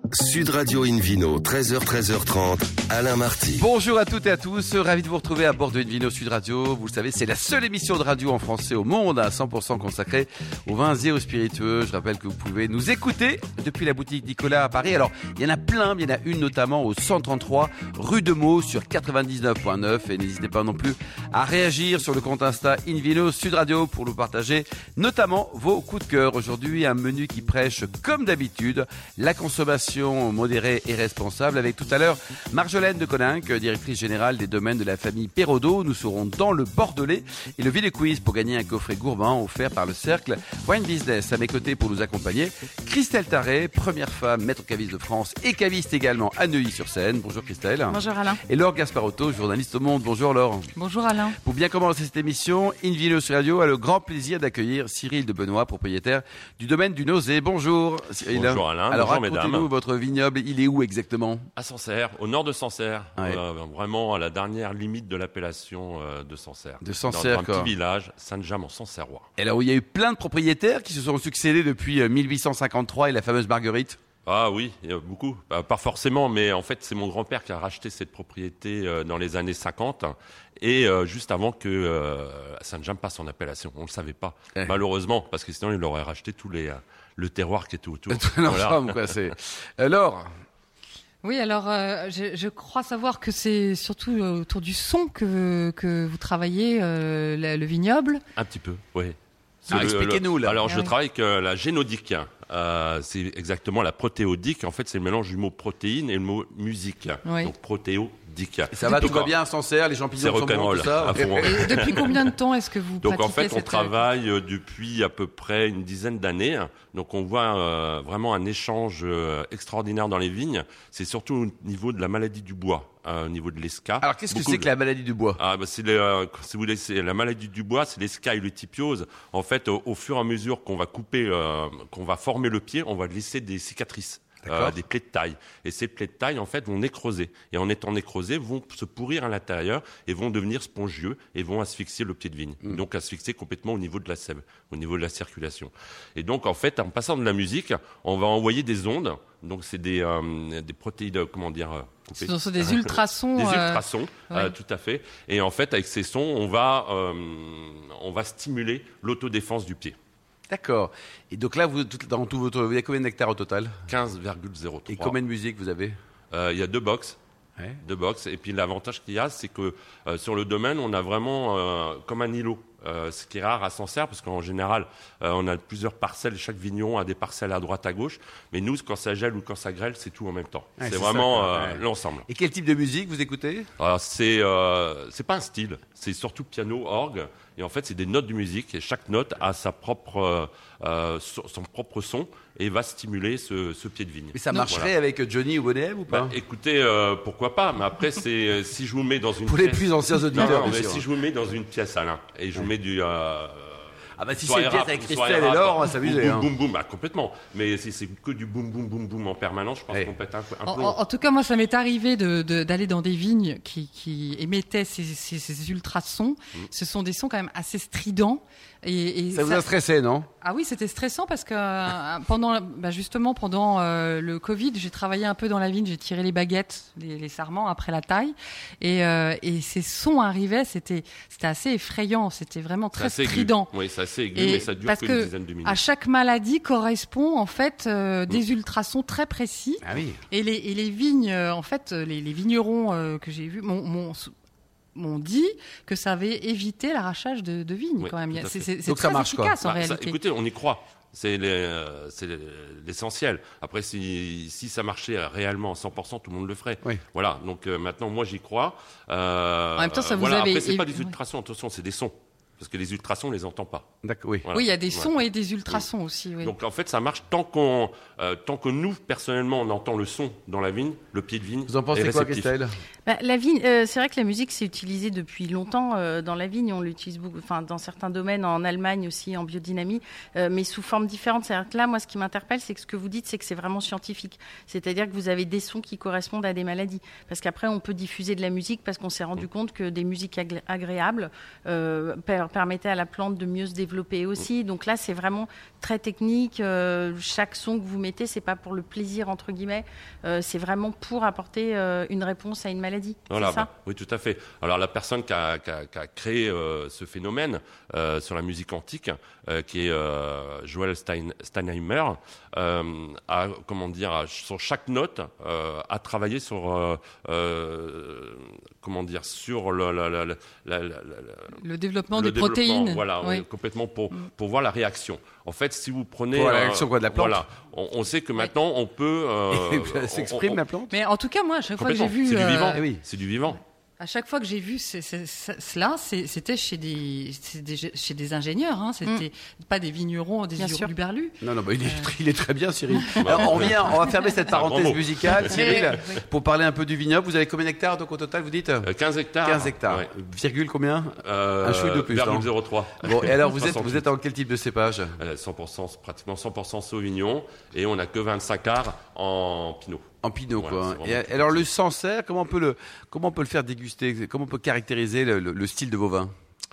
Sud Radio Invino, 13h-13h30, Alain Marty. Bonjour à toutes et à tous, ravi de vous retrouver à bord de Invino Sud Radio. Vous le savez, c'est la seule émission de radio en français au monde à 100% consacrée aux vins et aux spiritueux. Je rappelle que vous pouvez nous écouter depuis la boutique Nicolas à Paris. Alors, il y en a plein, il y en a une notamment au 133 rue de Meaux sur 99.9. Et n'hésitez pas non plus à réagir sur le compte Insta Invino Sud Radio pour nous partager notamment vos coups de cœur. Aujourd'hui, un menu qui prêche comme d'habitude la consommation modérée et responsable avec tout à l'heure Marjolaine de Coninck, directrice générale des domaines de la famille Perraudot. Nous serons dans le Bordelais et le Ville Quiz pour gagner un coffret gourmand offert par le Cercle Wine Business. À mes côtés pour nous accompagner, Christelle Tarré, première femme maître caviste de France et caviste également à Neuilly-sur-Seine. Bonjour Christelle. Bonjour Alain. Et Laure Gasparotto, journaliste au Monde. Bonjour Laure. Bonjour Alain. Pour bien commencer cette émission, Invino Sud Radio a le grand plaisir d'accueillir Cyril de Benoît, propriétaire du domaine du Nozay. Bonjour Cyril. Bonjour Alain. Alors bonjour mesdames. racontez-nous votre vignoble, il est où exactement ? À Sancerre, au nord de Sancerre, Ouais. Vraiment à la dernière limite de l'appellation de Sancerre. De Sancerre, dans un quoi. petit village, Saint-James-en-Sancerrois. Et alors, il y a eu plein de propriétaires qui se sont succédés depuis 1853 et la fameuse Marguerite. Ah oui, il y a beaucoup. Pas forcément, mais en fait, c'est mon grand-père qui a racheté cette propriété dans les années 50 et juste avant que Saint-James passe en appellation. On ne le savait pas, malheureusement, parce que sinon, il aurait racheté tout le terroir qui était autour. Tout l'ensemble, quoi. C'est... Laure. Oui, alors je crois savoir que c'est surtout autour du son que vous travaillez, le vignoble. Un petit peu, oui. Expliquez-nous là. Alors, je oui. travaille avec la génodique. C'est exactement la protéodique. En fait, c'est le mélange du mot protéine et le mot musique. Oui. Donc, protéodique. Ça va, tout va bien à Sancerre, les champignons C'est sont bons, rock'n'roll, tout ça. à fond. Et depuis combien de temps est-ce que vous Donc, pratiquez en fait, on cette travaille depuis à peu près une dizaine d'années. Donc, on voit vraiment un échange extraordinaire dans les vignes. C'est surtout au niveau de la maladie du bois, au niveau de l'esca. Alors, qu'est-ce que c'est que la maladie du bois ? Si vous voulez, c'est la maladie du bois, c'est l'esca et le typiose. En fait, au fur et à mesure qu'on va couper, qu'on va former le pied, on va laisser des cicatrices. Des plaies de taille. Et ces plaies de taille, en fait, vont nécroser. Et en étant nécrosées, vont se pourrir à l'intérieur et vont devenir spongieux et vont asphyxier le pied de vigne. Donc, asphyxier complètement au niveau de la sève, au niveau de la circulation. Et donc, en fait, en passant de la musique, on va envoyer des ondes. Donc, c'est des protéines, comment dire... Ce sont des ultrasons. Des ultrasons, oui. tout à fait. Et en fait, avec ces sons, on va stimuler l'autodéfense du pied. D'accord. Et donc là, vous avez combien d'hectares au total ? 15,03. Et combien de musique vous avez ? Il y a 2 box. Ouais. 2 box. Et puis l'avantage qu'il y a, c'est que sur le domaine, on a vraiment comme un îlot. Ce qui est rare à Sancerre, parce qu'en général, on a plusieurs parcelles. Chaque vigneron a des parcelles à droite, à gauche. Mais nous, quand ça gèle ou quand ça grêle, c'est tout en même temps. Ouais, c'est c'est vraiment ça, ouais. l'ensemble. Et quel type de musique vous écoutez ? Alors, c'est pas un style. C'est surtout piano, orgue. Et en fait, c'est des notes de musique. Et chaque note a son propre son et va stimuler ce pied de vigne. Mais ça marcherait avec Johnny ou Bonnet ou pas ? Écoutez, pourquoi pas. Mais après, c'est si je vous mets dans une Pour les pièce... plus anciens auditeurs, Non, bien mais sûr. si je vous mets dans une pièce, Alain, et je vous mets du... Ah bah si c'est soirée une pièce rap, avec soirée Christelle et rap, Laure, on va s'amuser. boum, Hein. boum, boum, complètement. Mais si c'est que du boum, boum, boum, boum en permanence, je pense Ouais. qu'on pète un plomb. En tout cas, moi, ça m'est arrivé d'aller dans des vignes qui émettaient ces ultrasons. Ce sont des sons quand même assez stridents. Et Ça vous a stressé, non ? Ah oui, c'était stressant parce que pendant le Covid, j'ai travaillé un peu dans la vigne, j'ai tiré les baguettes, les sarments après la taille, et ces sons arrivaient, c'était assez effrayant, c'était vraiment très strident. Oui, c'est assez aigu, Et mais ça dure parce qu'une dizaine de minutes. à chaque maladie correspond en fait des ultrasons très précis. Ah oui. Et les vignes, en fait, les vignerons que j'ai vus m'ont dit que ça avait évité l'arrachage de vignes Oui, quand même. tout à fait. C'est Donc ça très marche, quoi. efficace en réalité. Écoutez, on y croit. C'est l'essentiel. Après, si ça marchait réellement à 100%, tout le monde le ferait. Oui. Voilà. Donc maintenant, moi, j'y crois. En même temps, ça vous voilà. avait... Après, c'est pas des ultrasons. Attention, c'est des sons. Parce que les ultrasons, on les entend pas. D'accord, oui. Voilà. Oui, il y a des sons Ouais. et des ultrasons aussi. Oui. Donc en fait, ça marche tant que nous, personnellement, on entend le son dans la vigne, le pied de vigne. Vous en pensez est quoi, réceptif. Christelle ? La vigne, c'est vrai que la musique c'est utilisé depuis longtemps dans la vigne. On l'utilise beaucoup, enfin dans certains domaines, en Allemagne aussi, en biodynamie, mais sous forme différente. C'est-à-dire que là, moi, ce qui m'interpelle, c'est que ce que vous dites, c'est que c'est vraiment scientifique. C'est-à-dire que vous avez des sons qui correspondent à des maladies. Parce qu'après, on peut diffuser de la musique parce qu'on s'est rendu compte que des musiques agréables leur permettait à la plante de mieux se développer aussi. Donc là, c'est vraiment très technique. Chaque son que vous mettez, c'est pas pour le plaisir entre guillemets, c'est vraiment pour apporter une réponse à une maladie. Voilà, c'est ça oui, tout à fait. Alors la personne qui a créé ce phénomène sur la musique antique, qui est Joel Steinheimer, a, comment dire, sur chaque note, a travaillé sur, comment dire, sur le développement des protéines. Voilà, oui. Complètement pour voir la réaction. En fait, si vous prenez la réaction quoi, de la plante. Voilà, on sait que maintenant on peut. Elle s'exprime la plante. Mais en tout cas, moi, à chaque fois que j'ai vu, c'est du vivant. Oui. C'est du vivant. À chaque fois que j'ai vu cela, c'était chez des ingénieurs. Hein. C'était pas des vignerons, des hurluberlus. Non, bah, il est très bien, Cyril. Alors, on va fermer cette parenthèse musicale, Cyril, pour parler un peu du vignoble. Vous avez combien d'hectares donc au total, vous dites 15 hectares. 15 hectares. Ouais. Virgule combien un chouï de plus. 0,03. Bon, et alors vous êtes en quel type de cépage 100%, pratiquement 100% Sauvignon, et on n'a que 25 arts en Pinot. En Pinot, voilà, quoi. Et alors, le Sancerre, comment on peut le faire déguster? Comment on peut caractériser le style de vos vins?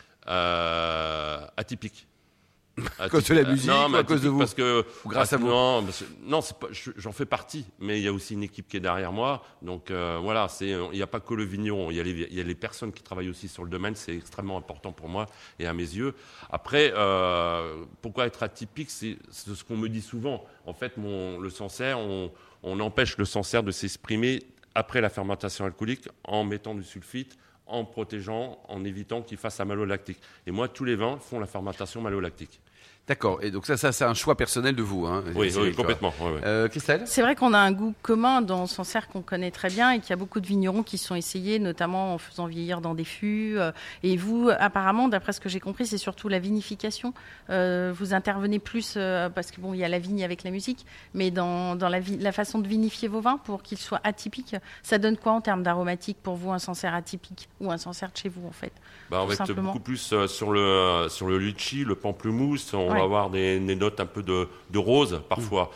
Atypique. À cause de la musique ou à cause de vous? Parce que, ou grâce à vous? Non, j'en fais partie, mais il y a aussi une équipe qui est derrière moi. Donc voilà, il n'y a pas que le vigneron, il y a les personnes qui travaillent aussi sur le domaine. C'est extrêmement important pour moi et à mes yeux. Après, pourquoi être atypique? C'est ce qu'on me dit souvent. En fait, le Sancerre, on empêche le Sancerre de s'exprimer après la fermentation alcoolique en mettant du sulfite, en protégeant, en évitant qu'il fasse un malolactique. Et moi, tous les vins font la fermentation malolactique. D'accord. Et donc ça c'est un choix personnel de vous, hein? Oui, complètement. Ouais. Christelle? C'est vrai qu'on a un goût commun dans Sancerre qu'on connaît très bien et qu'il y a beaucoup de vignerons qui se sont essayés, notamment en faisant vieillir dans des fûts. Et vous, apparemment, d'après ce que j'ai compris, c'est surtout la vinification. Vous intervenez plus parce que bon, il y a la vigne avec la musique, mais dans la façon de vinifier vos vins pour qu'ils soient atypiques, ça donne quoi en termes d'aromatique pour vous, un Sancerre atypique ou un Sancerre de chez vous en fait? On va être beaucoup plus sur le litchi, le pamplemousse. On va avoir des notes un peu de rose parfois.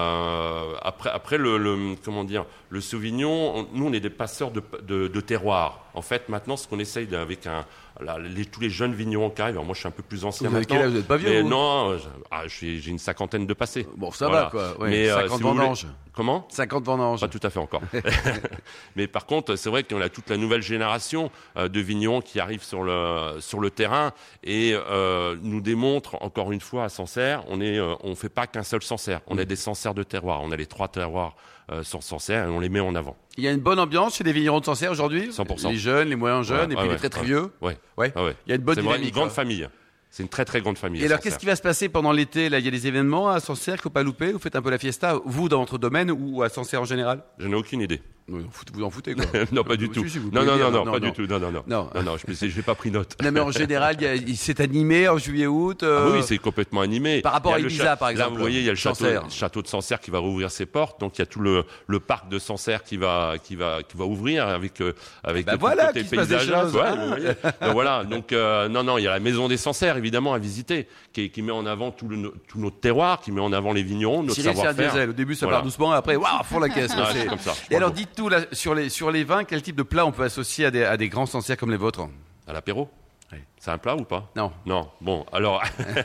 Après comment dire, le Sauvignon, nous on est des passeurs de terroir. En fait, maintenant, ce qu'on essaye avec tous les jeunes vignerons qui arrivent. Alors moi, je suis un peu plus ancien maintenant. Vous n'êtes pas vieux? Mais non, j'ai une cinquantaine de passés. Bon, ça va quoi. Ouais, mais 50 vendanges. Comment? 50 vendanges. Pas tout à fait encore. Mais par contre, c'est vrai qu'on a toute la nouvelle génération de vignerons qui arrivent sur le terrain et nous démontrent encore une fois à Sancerre, on fait pas qu'un seul Sancerre. On a des Sancerres de terroir. On a les 3 terroirs sur Sancerre et on les met en avant. Il y a une bonne ambiance chez les vignerons de Sancerre aujourd'hui? 100%. Les jeunes, les moyens jeunes et puis les très très vieux? Ouais. Il y a une bonne dynamique. C'est une grande famille. C'est une très très grande famille. Et alors, qu'est-ce qui va se passer pendant l'été? Là, il y a des événements à Sancerre qu'il ne faut pas louper. Vous faites un peu la fiesta, vous, dans votre domaine ou à Sancerre en général? Je n'ai aucune idée. Vous en foutez, quoi. Non, pas du tout. Non, pas du tout. Non, je n'ai pas pris note. Non, mais en général, il s'est animé en juillet-août. Oui, c'est complètement animé. Par rapport à Ibiza, par exemple. Là, vous voyez, il y a le château de Sancerre qui va rouvrir ses portes. Donc, il y a tout le parc de Sancerre qui va ouvrir avec tout le côté paysagiste. Donc, voilà. Donc, non, il y a la maison des Sancerres, évidemment, à visiter, qui met en avant tout notre terroir, qui met en avant les vignerons, notre savoir-faire. Au début, ça part doucement, après, waouh, fond la caisse. C'est comme ça. Et alors, dites tout là, sur les vins, quel type de plat on peut associer à des grands Sancerres comme les vôtres? À l'apéro? Oui. C'est un plat ou pas? Non. Bon, alors.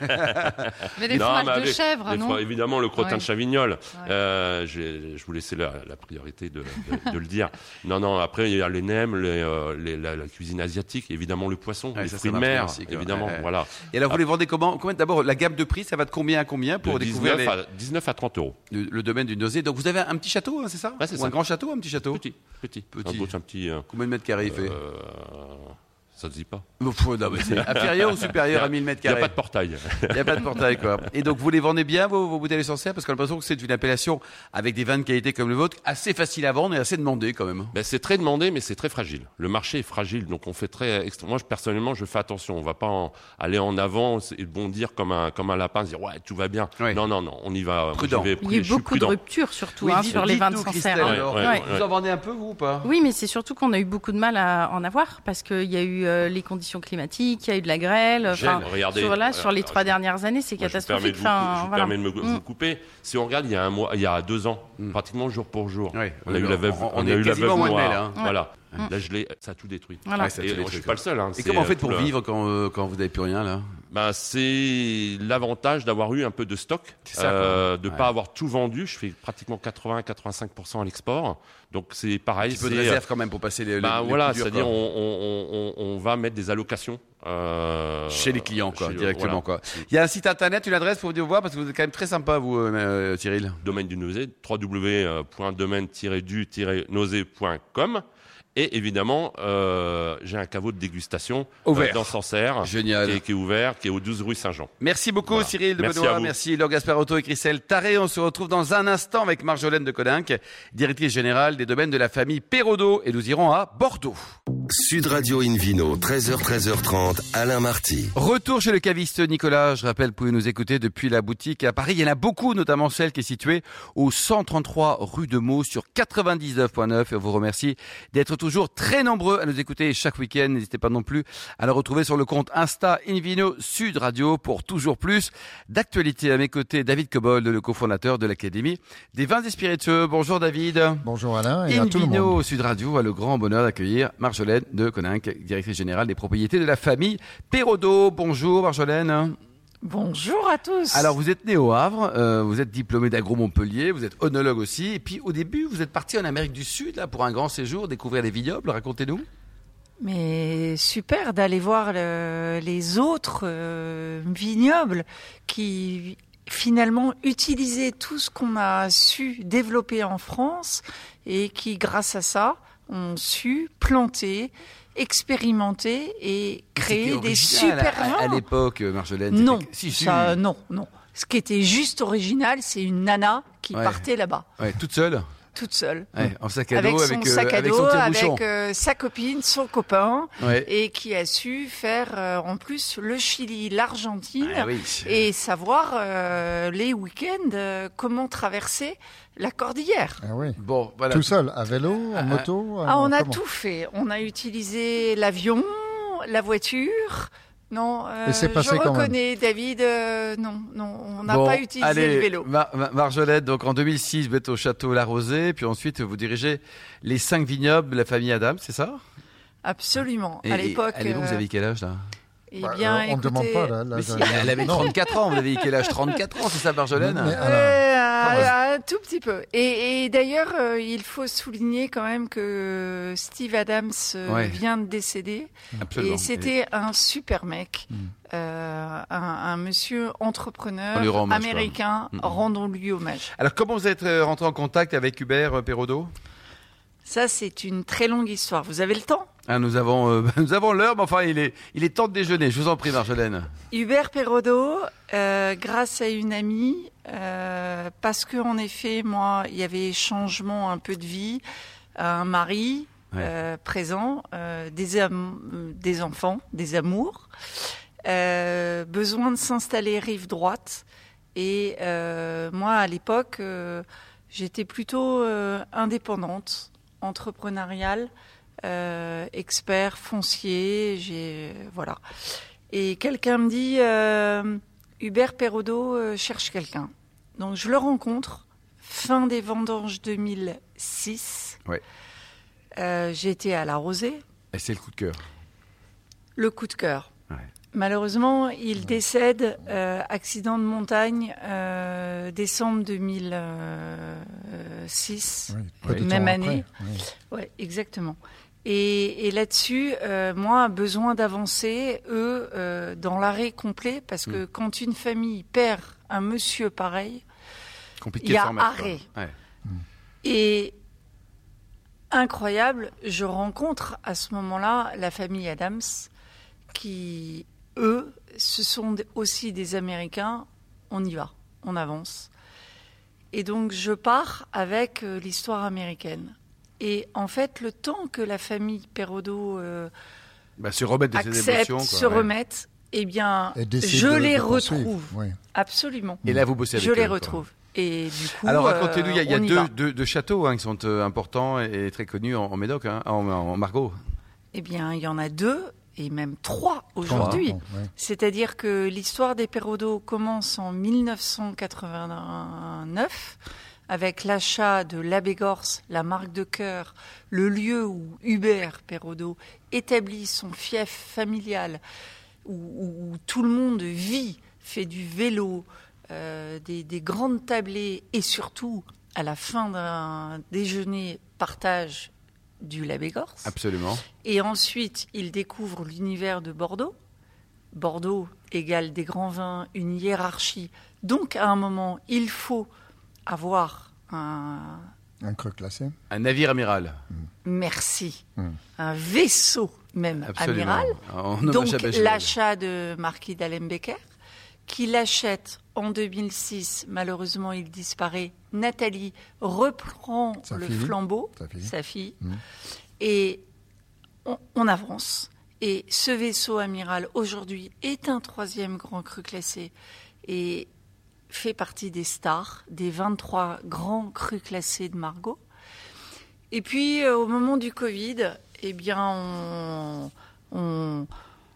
Mais des fromages de chèvre, non? Évidemment, le crottin de Chavignol. Je vous laissais la priorité de le dire. Non, après, il y a les nems, la cuisine asiatique, évidemment le poisson, les fruits de mer, évidemment. Voilà. Et alors, vous les vendez comment? D'abord, la gamme de prix, ça va de combien à combien pour découvrir 19 à 30 euros. Le domaine du Nosé. Donc, vous avez un petit château, hein, c'est ça? Ouais, c'est Ou ça. un grand château, un petit château? Petit. Un petit. Combien de mètres carrés il fait? Ça se dit pas. C'est inférieur ou supérieur à 1000 mètres carrés? Il n'y a pas de portail. Il n'y a pas de portail, quoi. Et donc, vous les vendez bien, vos bouteilles Sancerre? Parce qu'on a l'impression que c'est une appellation avec des vins de qualité comme le vôtre, assez facile à vendre et assez demandé, quand même. C'est très demandé, mais c'est très fragile. Le marché est fragile, donc on fait moi, personnellement, je fais attention. On va pas aller en avant et bondir comme un lapin, se dire, ouais, tout va bien. Oui. Non, on y va. Prudent. Il y a eu beaucoup de ruptures, surtout, sur les vins de Sancerre. Vous en vendez un peu, vous, ou pas? Oui, mais c'est surtout qu'on a eu beaucoup de mal à en avoir, parce qu'il y a eu les conditions climatiques, il y a eu de la grêle. Sur les 3 dernières années, c'est catastrophique. Je me permets de vous couper. Si on regarde, il y a 2 ans, pratiquement jour pour jour, on a eu la veuve quasiment noire. hein. Voilà. La gelée, ça a tout détruit. Voilà. Ouais, ça a tout Et je détruit, suis pas le seul. Hein. Et comment vous faites pour tout le- vivre quand vous n'avez plus rien là? C'est l'avantage d'avoir eu un peu de stock, C'est ça, quoi. de pas avoir tout vendu. Je fais pratiquement 80-85% à l'export. Donc c'est pareil. Un petit peu de réserve quand même pour passer les Voilà, coups durs, c'est-à-dire quoi. on va mettre des allocations Chez les clients, quoi, directement, voilà. quoi. Il y a un site internet, une adresse pour venir vous voir, parce que vous êtes quand même très sympa, vous, Cyril. Domaine du nausée, www.domaine-du-nausée.com. Et évidemment, j'ai un caveau de dégustation Ouvert. dans Sancerre, Génial. qui est ouvert, qui est au 12 rue Saint-Jean. Merci beaucoup, Voilà. Cyril de Merci Benoît. à vous. Merci, Laure Gasparotto et Christelle Taré. On se retrouve dans un instant avec Marjolaine de Coninck, directrice générale des domaines de la famille Perraudot. Et nous irons à Bordeaux. Sud Radio Invino, 13h30, Alain Marty. Retour chez le caviste Nicolas. Je rappelle, vous pouvez nous écouter depuis la boutique à Paris. Il y en a beaucoup, notamment celle qui est située au 133 rue de Meaux sur 99.9. Et on vous remercie d'être toujours très nombreux à nous écouter chaque week-end. N'hésitez pas non plus à le retrouver sur le compte Insta Invino Sud Radio pour toujours plus d'actualités. À mes côtés, David Cobold, le cofondateur de l'Académie des vins et spiritueux. Bonjour David. Bonjour Alain et à tout le monde. Invino Sud Radio a le grand bonheur d'accueillir Marjolaine de Coninck, directrice générale des propriétés de la famille Perraudot. Bonjour Marjolaine. Bonjour à tous. Alors vous êtes né au Havre, vous êtes diplômé d'Agro Montpellier, vous êtes onologue aussi, et puis au début vous êtes parti en Amérique du Sud là pour un grand séjour, découvrir les vignobles, racontez-nous. Mais super d'aller voir les autres vignobles qui finalement utilisaient tout ce qu'on a su développer en France et qui grâce à ça ont su planter, expérimenter et créer C'était des original super vins. à l'époque, Marjolaine. Non, Si, si. ça, non. Ce qui était juste original, c'est une nana qui Ouais. partait là-bas, Ouais, toute seule, toute seule. en sac à dos, Avec son sac à avec dos, son tire-bouchon. avec sa copine, son copain, Ouais. et qui a su faire en plus le Chili, l'Argentine, Ah oui. et savoir les week-ends comment traverser la cordillère. Ah oui. Bon, voilà. Tout seul, à vélo, en moto On a comment tout fait. On a utilisé l'avion, la voiture. Non, Et c'est passé je quand même. reconnais, David, non, on n'a Bon, pas utilisé allez, le vélo. Marjolaine, donc en 2006, vous êtes au château La Rosée, puis ensuite vous dirigez les 5 vignobles de la famille Adam, c'est ça? Absolument. Et À l'époque, vous avez quel âge là? eh Bah, bien, on ne demande écoutez, pas là. Mais si, elle avait 34 ans, vous avez quel âge? 34 ans, c'est ça Marjolaine? Mais Alain, Un tout petit peu. Et d'ailleurs, il faut souligner quand même que Steve Adams Ouais. vient de décéder. Absolument. Et c'était un super mec, un monsieur On entrepreneur lui rend hommage, quoi. américain. Rendons-lui hommage. Alors comment vous êtes rentré en contact avec Hubert Perraudot? Ça, c'est une très longue histoire. Vous avez le temps? Ah, nous avons l'heure, mais enfin il est temps de déjeuner. Je vous en prie Marjolaine. Hubert Perraudot, grâce à une amie, parce que en effet, moi, il y avait changement un peu de vie, un mari présent, des enfants, des amours, besoin de s'installer rive droite. Et moi, à l'époque, j'étais plutôt indépendante, entrepreneuriale. Expert foncier, voilà. Et quelqu'un me dit Hubert Perraudot cherche quelqu'un. Donc je le rencontre fin des vendanges 2006. Ouais. J'étais à La Rosée. Et c'est le coup de cœur. Le coup de cœur. Ouais. Malheureusement, il décède accident de montagne décembre 2006. oui, peu de Même temps année. après, oui. Ouais, exactement. Et là-dessus, moi, besoin d'avancer, dans l'arrêt complet, parce que quand une famille perd un monsieur pareil, Compliqué il y de a s'en remettre, quoi. arrêt. Ouais. Et incroyable, je rencontre à ce moment-là la famille Adams, qui, eux, ce sont aussi des Américains. On y va, on avance. Et donc, je pars avec l'histoire américaine. Et en fait, le temps que la famille Perraudot Se remettre de ses accepte, émotions. Quoi. se Ouais. remette, eh bien, Et décide je de les poursuivre, retrouve. oui. Absolument. Et là, vous bossez avec Je eux, les quoi. retrouve. Et du coup, Alors racontez-nous, il y a on y va. deux châteaux qui sont importants et très connus en Médoc, en Margaux. Eh bien, il y en a 2 et même 3 aujourd'hui. Bon, oui. C'est-à-dire que l'histoire des Perraudot commence en 1989 avec l'achat de l'Abbé Gorce, la marque de cœur, le lieu où Hubert Perraudot établit son fief familial, où tout le monde vit, fait du vélo, des grandes tablées et surtout, à la fin d'un déjeuner, partage du l'Abbé Gorce. Absolument. Et ensuite, il découvre l'univers de Bordeaux. Bordeaux égale des grands vins, une hiérarchie. Donc, à un moment, il faut avoir un cru classé. Un navire amiral. Merci. Un vaisseau même Absolument. amiral. Donc, l'achat de Marquis d'Alembert, qui l'achète en 2006. Malheureusement, il disparaît. Nathalie reprend le flambeau, sa fille. Et on avance. Et ce vaisseau amiral, aujourd'hui, est un 3e grand cru classé et fait partie des stars, des 23 grands crus classés de Margaux. Et puis, au moment du Covid, eh bien, on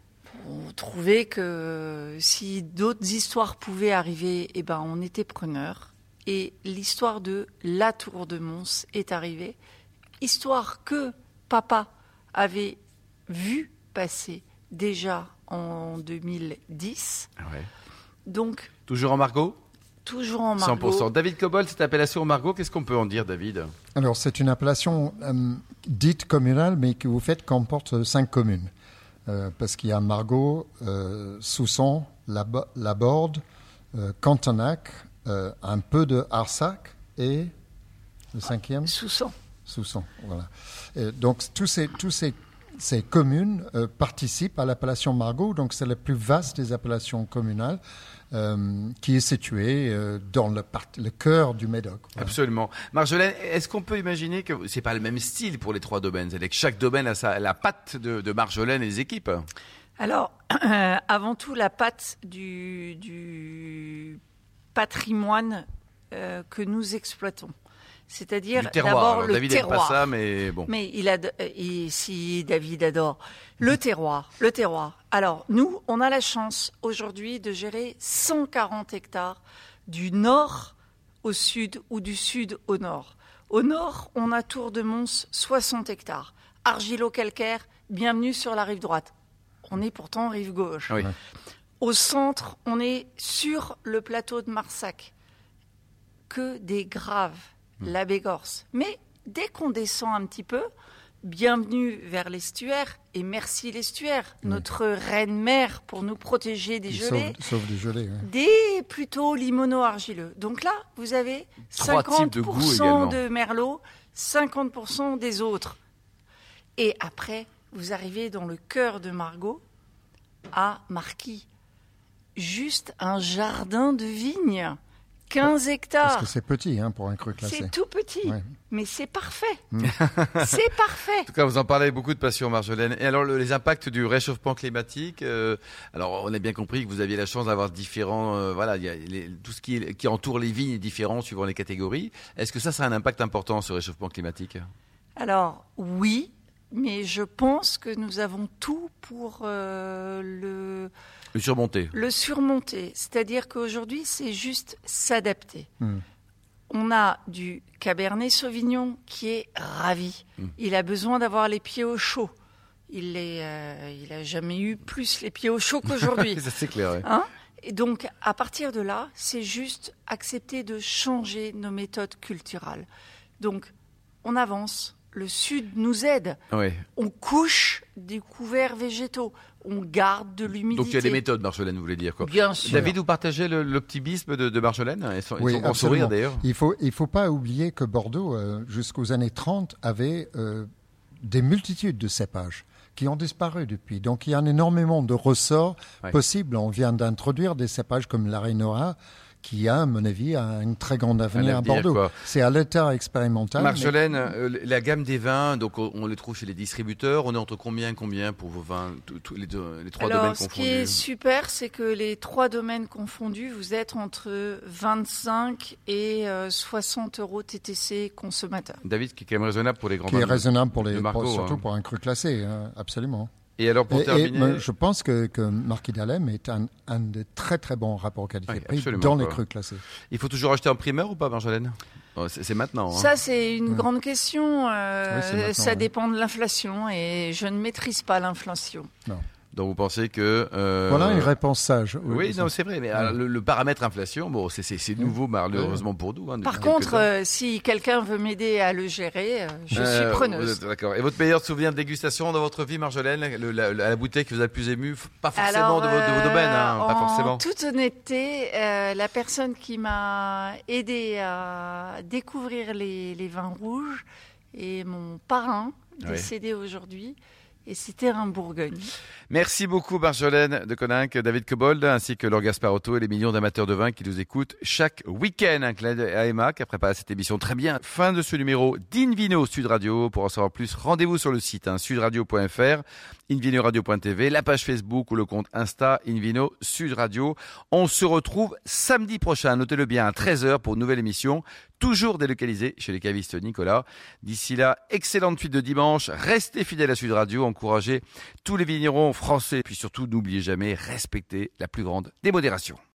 trouvait que si d'autres histoires pouvaient arriver, eh ben, on était preneurs. Et l'histoire de la Tour de Mons est arrivée. Histoire que papa avait vue passer déjà en 2010. Ouais. Donc, toujours en Margaux ? Toujours en Margaux. 100%. David Cobol, cette appellation Margaux, qu'est-ce qu'on peut en dire, David ? Alors, c'est une appellation dite communale, mais que vous faites comporte 5 communes. Parce qu'il y a Margaux, Sousson, Laborde, Cantenac, un peu de Arsac et le 5e ? Sousson. Sousson, voilà. Et donc, tous ces communes participent à l'appellation Margaux, donc c'est la plus vaste des appellations communales qui est située dans le cœur du Médoc. Voilà. Absolument. Marjolaine, est-ce qu'on peut imaginer que c'est pas le même style pour les 3 domaines, c'est-à-dire que chaque domaine a la patte de Marjolaine et les équipes ? Alors, avant tout, la patte du patrimoine que nous exploitons. C'est-à-dire d'abord le David terroir. David pas ça, mais bon. Mais si David adore le terroir. Alors nous, on a la chance aujourd'hui de gérer 140 hectares du nord au sud ou du sud au nord. Au nord, on a Tour de Mons, 60 hectares. Argilo-calcaire, bienvenue sur la rive droite. On est pourtant rive gauche. Oui. Au centre, on est sur le plateau de Marsac. Que des graves. L'Abbé Gorce. Mais dès qu'on descend un petit peu, bienvenue vers l'estuaire, et merci l'estuaire, notre reine-mère pour nous protéger des gelées. Sauf des gelées. Oui. Des plutôt limono-argileux. Donc là, vous avez 50% de merlot, 50% des autres. Et après, vous arrivez dans le cœur de Margaux, à Marquis. Juste un jardin de vignes. 15 hectares. Parce que c'est petit pour un cru classé. C'est tout petit, mais c'est parfait. C'est parfait. En tout cas, vous en parlez avec beaucoup de passion, Marjolaine. Et alors, les impacts du réchauffement climatique, alors on a bien compris que vous aviez la chance d'avoir différents... il y a tout ce qui entoure les vignes est différent suivant les catégories. Est-ce que ça a un impact important, ce réchauffement climatique ? Alors, oui, mais je pense que nous avons tout pour le surmonter. C'est-à-dire qu'aujourd'hui, c'est juste s'adapter. On a du Cabernet Sauvignon qui est ravi. Il a besoin d'avoir les pieds au chaud. Il a jamais eu plus les pieds au chaud qu'aujourd'hui. Ça, c'est clair, oui. Et donc, à partir de là, c'est juste accepter de changer nos méthodes culturelles. Donc, on avance. Le Sud nous aide. Oui. On couche des couverts végétaux. On garde de l'humidité. Donc il y a des méthodes, Marjolaine, vous voulez dire quoi ? Bien sûr. David, vous partagez l'optimisme de Marjolaine ? Oui, son sourire d'ailleurs. Il faut pas oublier que Bordeaux, jusqu'aux années 30, avait des multitudes de cépages qui ont disparu depuis. Donc il y a énormément de ressorts possibles. On vient d'introduire des cépages comme l'Arénora, qui a, à mon avis, un très grand avenir à Bordeaux. C'est à l'état expérimental. Marjolaine, la gamme des vins, donc on les trouve chez les distributeurs. On est entre combien pour vos vins, les 3 domaines confondus ? Ce qui est super, c'est que les 3 domaines confondus, vous êtes entre 25 et 60 euros TTC consommateur. David, qui est quand même raisonnable pour les grands vins. Qui est raisonnable Margaux, surtout pour un cru classé, absolument. Et alors, pour terminer... je pense que Marquis d'Alem est un de très très bons rapports qualité-prix dans les crus classés. Il faut toujours acheter en primeur ou pas, Marjolaine ? C'est maintenant. Ça, c'est une grande question. Ça oui. dépend de l'inflation et je ne maîtrise pas l'inflation. Non. Donc vous pensez que... Voilà une réponse sage. Oui, non, c'est vrai. Mais alors, le paramètre inflation, bon, c'est nouveau malheureusement pour nous. Hein, Par contre, si quelqu'un veut m'aider à le gérer, je suis preneuse. D'accord. Et votre meilleur souvenir de dégustation dans votre vie, Marjolaine, la bouteille qui vous a le plus ému, pas forcément de vos domaines, hein, pas forcément. En toute honnêteté, la personne qui m'a aidé à découvrir les vins rouges est mon parrain, décédé aujourd'hui. Et c'était un Bourgogne. Merci beaucoup Marjolaine de Coninck, David Cobold, ainsi que Laure Gasparotto et les millions d'amateurs de vin qui nous écoutent chaque week-end. Un clin d'œil à Emma qui a préparé cette émission très bien. Fin de ce numéro d'Invino Sud Radio. Pour en savoir plus, rendez-vous sur le site sudradio.fr, invinoradio.tv, la page Facebook ou le compte Insta Invino Sud Radio. On se retrouve samedi prochain, notez-le bien, à 13h pour une nouvelle émission, toujours délocalisée chez les cavistes Nicolas. D'ici là, excellente suite de dimanche. Restez fidèles à Sud Radio, encouragez tous les vignerons français. Puis surtout, n'oubliez jamais, respectez la plus grande des modérations.